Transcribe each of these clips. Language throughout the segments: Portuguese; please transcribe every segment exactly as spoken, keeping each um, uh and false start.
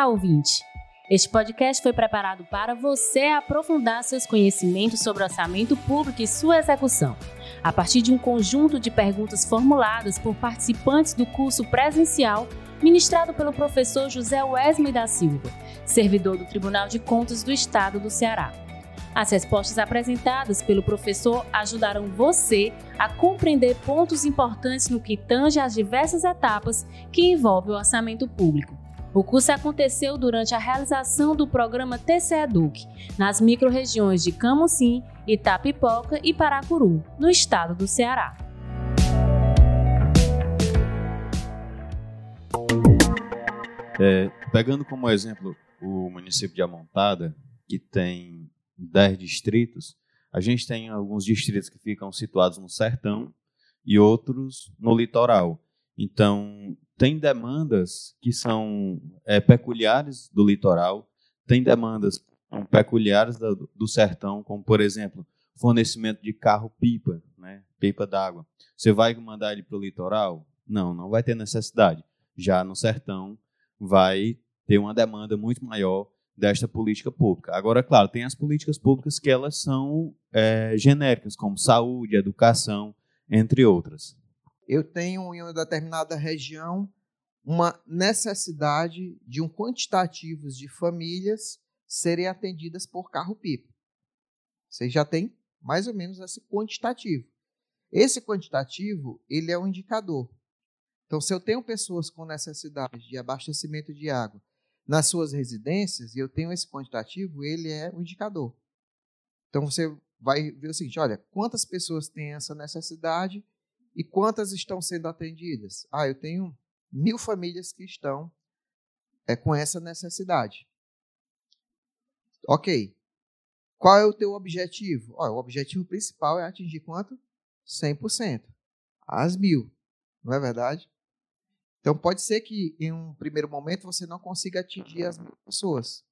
Olá, ouvinte! Este podcast foi preparado para você aprofundar seus conhecimentos sobre orçamento público e sua execução, a partir de um conjunto de perguntas formuladas por participantes do curso presencial ministrado pelo professor José Wesley da Silva, servidor do Tribunal de Contas do Estado do Ceará. As respostas apresentadas pelo professor ajudarão você a compreender pontos importantes no que tange às diversas etapas que envolvem o orçamento público. O curso aconteceu durante a realização do programa T C E D U C, nas microrregiões de Camusim, Itapipoca e Paracuru, no estado do Ceará. É, pegando como exemplo o município de Amontada, que tem dez distritos, a gente tem alguns distritos que ficam situados no sertão e outros no litoral. Então, tem demandas que são é, peculiares do litoral, tem demandas peculiares do, do sertão, como, por exemplo, fornecimento de carro-pipa, né? Pipa d'água. Você vai mandar ele para o litoral? Não, não vai ter necessidade. Já no sertão, vai ter uma demanda muito maior desta política pública. Agora, claro, tem as políticas públicas que elas são é, genéricas, como saúde, educação, entre outras. Eu tenho em uma determinada região uma necessidade de um quantitativo de famílias serem atendidas por carro-pipa. Você já tem mais ou menos esse quantitativo. Esse quantitativo, ele é um indicador. Então, se eu tenho pessoas com necessidade de abastecimento de água nas suas residências, e eu tenho esse quantitativo, ele é um indicador. Então, você vai ver o seguinte, olha, quantas pessoas têm essa necessidade e quantas estão sendo atendidas? Ah, eu tenho mil famílias que estão é, com essa necessidade. Ok. Qual é o teu objetivo? Olha, o objetivo principal é atingir quanto? cem por cento. As mil. Não é verdade? Então, pode ser que em um primeiro momento você não consiga atingir as mil pessoas.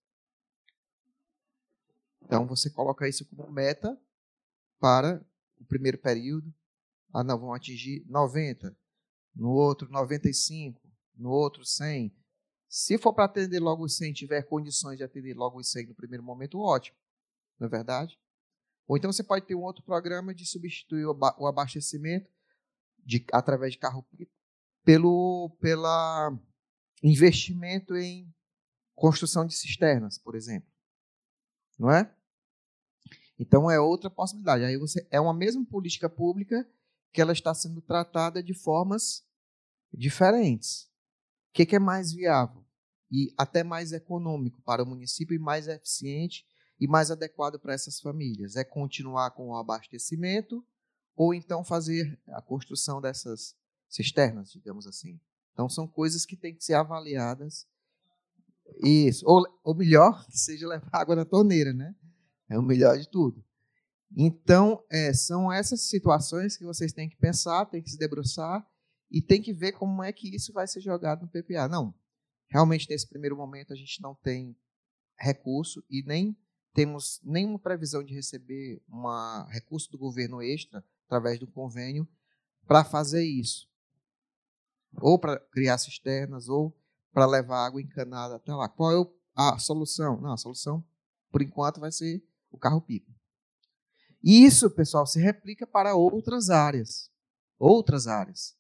Então, você coloca isso como meta para o primeiro período. Ah, não, vão atingir noventa. No outro, noventa e cinco. No outro, cem. Se for para atender logo os cem, tiver condições de atender logo os cem no primeiro momento, ótimo. Não é verdade? Ou então você pode ter um outro programa de substituir o abastecimento de, através de carro-pipa pelo pela investimento em construção de cisternas, por exemplo. Não é? Então, é outra possibilidade. Aí você é uma mesma política pública que ela está sendo tratada de formas diferentes. O que, que é mais viável e até mais econômico para o município e mais eficiente e mais adequado para essas famílias? É continuar com o abastecimento ou então fazer a construção dessas cisternas, digamos assim. Então, são coisas que têm que ser avaliadas. Isso. Ou, ou melhor, que seja levar água na torneira, né? É o melhor de tudo. Então, é, são essas situações que vocês têm que pensar, têm que se debruçar e têm que ver como é que isso vai ser jogado no P P A. Não, realmente, nesse primeiro momento, a gente não tem recurso e nem temos nenhuma previsão de receber um recurso do governo extra, através do convênio, para fazer isso. Ou para criar cisternas, ou para levar água encanada até lá. Qual é a solução? Não, a solução, por enquanto, vai ser o carro-pipa. E isso, pessoal, se replica para outras áreas. Outras áreas.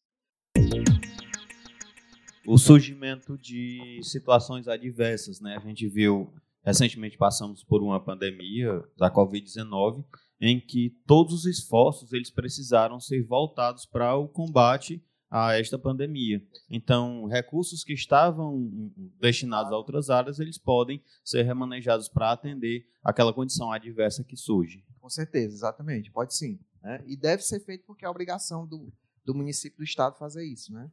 O surgimento de situações adversas, né? A gente viu, recentemente passamos por uma pandemia da covid dezenove, em que todos os esforços eles precisaram ser voltados para o combate a esta pandemia. Então, recursos que estavam destinados a outras áreas, eles podem ser remanejados para atender aquela condição adversa que surge. Com certeza, exatamente. Pode sim. Né? E deve ser feito porque é a obrigação do, do município do estado fazer isso. Né?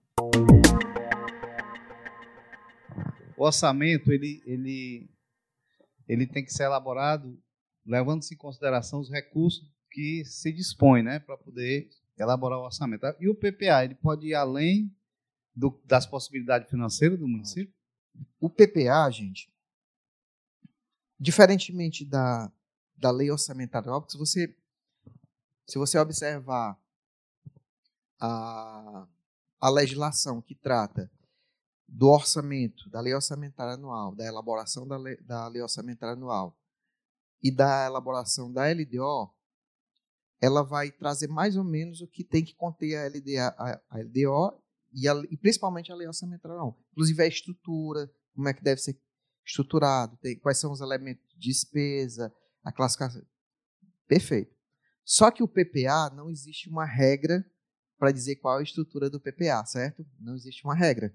O orçamento ele, ele, ele tem que ser elaborado levando-se em consideração os recursos que se dispõe, né, para poder elaborar o orçamento. E o P P A, ele pode ir além do, das possibilidades financeiras do município? O P P A, gente, diferentemente da, da lei orçamentária, se você, se você observar a, a legislação que trata do orçamento, da lei orçamentária anual, da elaboração da lei, da lei orçamentária anual e da elaboração da L D O, ela vai trazer mais ou menos o que tem que conter a, L D A, a, a L D O e, a, e principalmente a lei orçamentária anual. Inclusive a estrutura, como é que deve ser estruturado, tem, quais são os elementos de despesa, a classificação. Perfeito. Só que o P P A, não existe uma regra para dizer qual é a estrutura do P P A, certo? Não existe uma regra.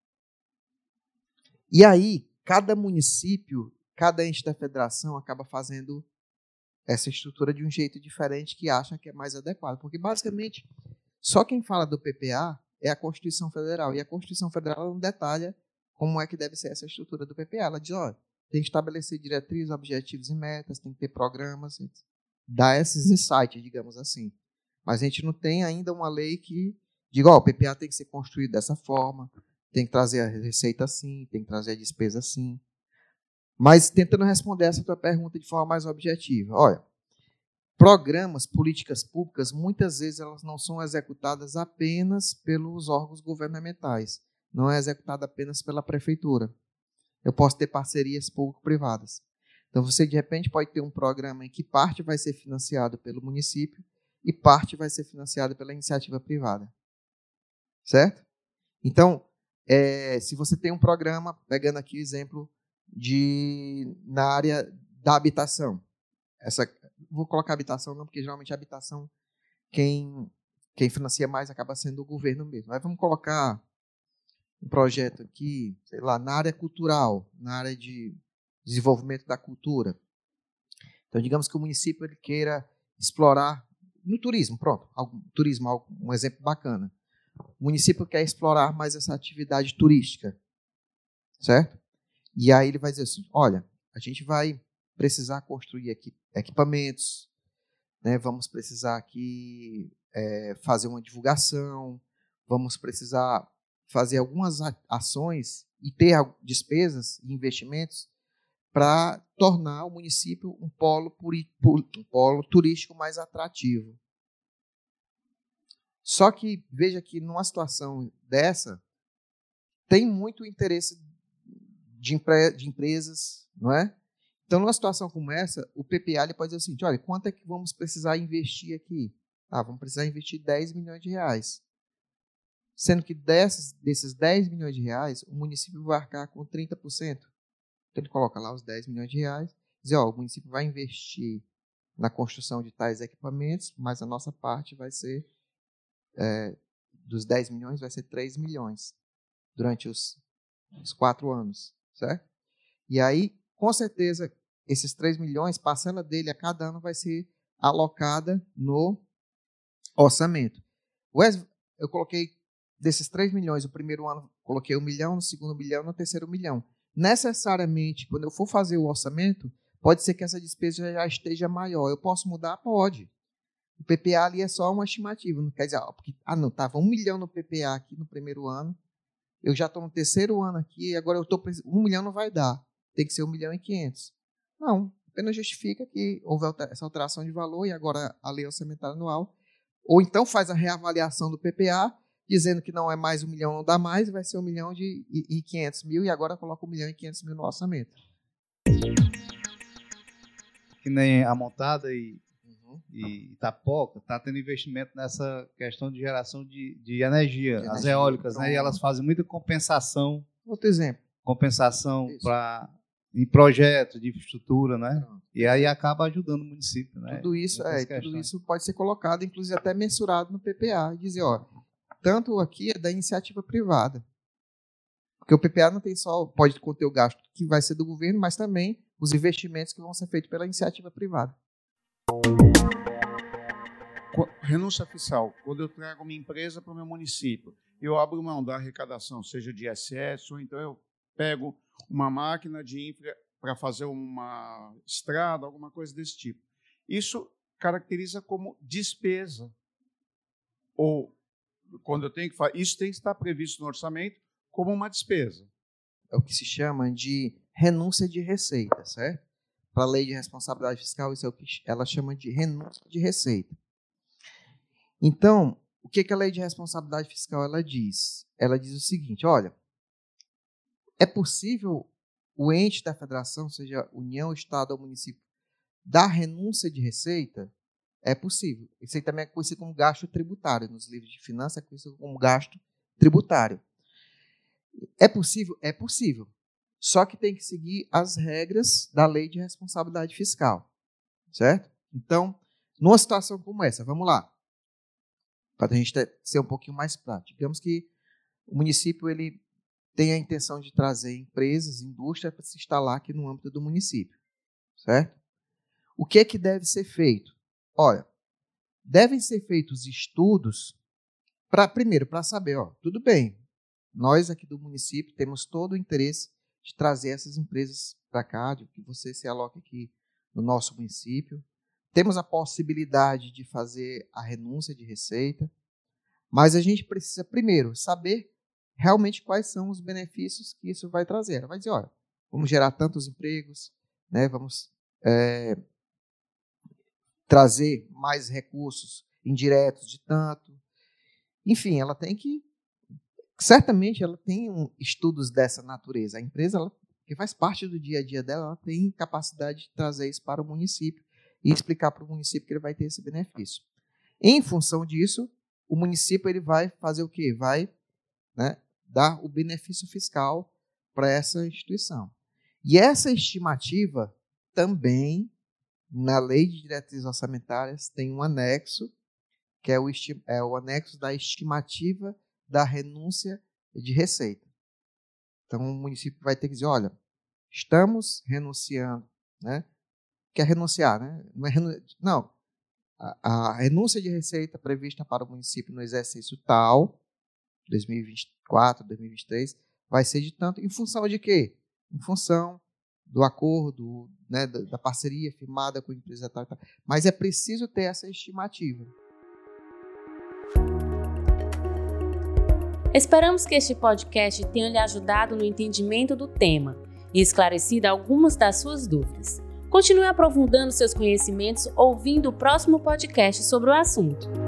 E aí, cada município, cada ente da federação acaba fazendo essa estrutura de um jeito diferente que acha que é mais adequado. Porque, basicamente, só quem fala do P P A é a Constituição Federal. E a Constituição Federal não detalha como é que deve ser essa estrutura do P P A. Ela diz, ó, tem que estabelecer diretrizes, objetivos e metas, tem que ter programas, dá esses insights, digamos assim. Mas a gente não tem ainda uma lei que diga, ó, o P P A tem que ser construído dessa forma, tem que trazer a receita assim, tem que trazer a despesa assim. Mas tentando responder essa tua pergunta de forma mais objetiva. Olha, programas, políticas públicas, muitas vezes elas não são executadas apenas pelos órgãos governamentais. Não é executada apenas pela prefeitura. Eu posso ter parcerias público-privadas. Então, você, de repente, pode ter um programa em que parte vai ser financiado pelo município e parte vai ser financiada pela iniciativa privada. Certo? Então, é, se você tem um programa, pegando aqui o exemplo de, na área da habitação. Essa, vou colocar habitação não, porque geralmente a habitação, quem, quem financia mais acaba sendo o governo mesmo. Mas vamos colocar um projeto aqui, sei lá, na área cultural, na área de desenvolvimento da cultura. Então, digamos que o município ele queira explorar no turismo, pronto, algum, turismo, um exemplo bacana. O município quer explorar mais essa atividade turística, certo? E aí ele vai dizer assim, olha, a gente vai precisar construir aqui equipamentos, né? Vamos precisar aqui é, fazer uma divulgação, vamos precisar fazer algumas ações e ter despesas e investimentos para tornar o município um polo, um polo turístico mais atrativo. Só que, veja que numa situação dessa, tem muito interesse de, empre de empresas, não é? Então, numa situação como essa, o P P A ele pode dizer assim, olha, quanto é que vamos precisar investir aqui? Ah, vamos precisar investir dez milhões de reais. Sendo que desses, desses dez milhões de reais, o município vai arcar com trinta por cento. Então, ele coloca lá os dez milhões de reais, diz, ó, o município vai investir na construção de tais equipamentos, mas a nossa parte vai ser, é, dos dez milhões, vai ser três milhões durante os, os quatro anos, certo? E aí, com certeza, esses três milhões, parcela dele a cada ano vai ser alocada no orçamento. Eu coloquei desses três milhões, o primeiro ano coloquei um milhão, no segundo milhão, no terceiro milhão. Necessariamente, quando eu for fazer o orçamento, pode ser que essa despesa já esteja maior. Eu posso mudar? Pode. O P P A ali é só uma estimativa. Não quer dizer, ó, porque, ah, não, estava um milhão no P P A aqui no primeiro ano, eu já estou no terceiro ano aqui, e agora eu estou um milhão não vai dar. Tem que ser um milhão e quinhentos. Não, apenas justifica que houve essa alteração de valor e agora a lei orçamentária anual. Ou então faz a reavaliação do P P A, dizendo que não é mais um milhão, não dá mais, vai ser um milhão de, e, e quinhentos mil, e agora coloca um milhão e quinhentos mil no orçamento. Que nem a Montada e, uhum. e Itapoca está tendo investimento nessa questão de geração de, de energia, de as energia, eólicas, então, né? E elas fazem muita compensação. Outro exemplo. Compensação para em projetos de infraestrutura, né? Pronto. E aí acaba ajudando o município, né? Tudo isso, é, tudo isso pode ser colocado, inclusive até mensurado no P P A, e dizer, ó, tanto aqui é da iniciativa privada. Porque o P P A não tem só, pode conter o gasto que vai ser do governo, mas também os investimentos que vão ser feitos pela iniciativa privada. Renúncia fiscal. Quando eu trago uma empresa para o meu município, eu abro mão da arrecadação, seja de I S S, ou então eu pego uma máquina de infra para fazer uma estrada, alguma coisa desse tipo. Isso caracteriza como despesa. Ou, quando eu tenho que fazer, isso tem que estar previsto no orçamento como uma despesa. É o que se chama de renúncia de receita, certo? Para a lei de responsabilidade fiscal, isso é o que ela chama de renúncia de receita. Então, o que, que a lei de responsabilidade fiscal ela diz? Ela diz o seguinte, olha, é possível o ente da federação, seja União, Estado ou município, dar renúncia de receita? É possível. Isso aí também é conhecido como gasto tributário. Nos livros de finanças é conhecido como gasto tributário. É possível? É possível. Só que tem que seguir as regras da Lei de Responsabilidade Fiscal. Certo? Então, numa situação como essa, vamos lá. Para a gente ter, ser um pouquinho mais prático. Digamos que o município ele tem a intenção de trazer empresas, indústria, para se instalar aqui no âmbito do município. Certo? O que é que deve ser feito? Olha, devem ser feitos estudos, para primeiro, para saber, ó, tudo bem, nós aqui do município temos todo o interesse de trazer essas empresas para cá, de que você se aloque aqui no nosso município. Temos a possibilidade de fazer a renúncia de receita, mas a gente precisa, primeiro, saber realmente quais são os benefícios que isso vai trazer. Ela vai dizer, olha, vamos gerar tantos empregos, né, vamos é, trazer mais recursos indiretos de tanto. Enfim, ela tem que... Certamente ela tem um, estudos dessa natureza. A empresa, ela, que faz parte do dia a dia dela, ela tem capacidade de trazer isso para o município e explicar para o município que ele vai ter esse benefício. Em função disso, o município ele vai fazer o quê? Vai, né, dar o benefício fiscal para essa instituição. E essa estimativa também, na Lei de Diretrizes Orçamentárias, tem um anexo, que é o, é o anexo da estimativa da renúncia de receita. Então, o município vai ter que dizer, olha, estamos renunciando, né? Quer renunciar, né? Não, é renu... Não. A, a renúncia de receita prevista para o município no exercício tal, dois mil e vinte e quatro, dois mil e vinte e três, vai ser de tanto, em função de quê? Em função do acordo, né, da, da parceria firmada com a empresa tal, tal. Mas é preciso ter essa estimativa. Esperamos que este podcast tenha lhe ajudado no entendimento do tema e esclarecido algumas das suas dúvidas. Continue aprofundando seus conhecimentos ouvindo o próximo podcast sobre o assunto.